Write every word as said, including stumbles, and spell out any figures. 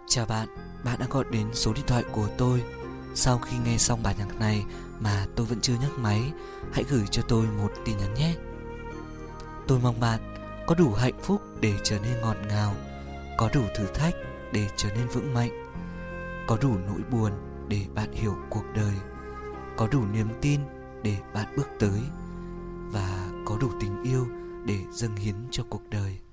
Chào bạn, bạn đã gọi đến số điện thoại của tôi. Sau khi nghe xong bản nhạc này mà tôi vẫn chưa nhấc máy, hãy gửi cho tôi một tin nhắn nhé. Tôi mong bạn có đủ hạnh phúc để trở nên ngọt ngào, có đủ thử thách để trở nên vững mạnh, có đủ nỗi buồn để bạn hiểu cuộc đời, có đủ niềm tin để bạn bước tới, và có đủ tình yêu để dâng hiến cho cuộc đời.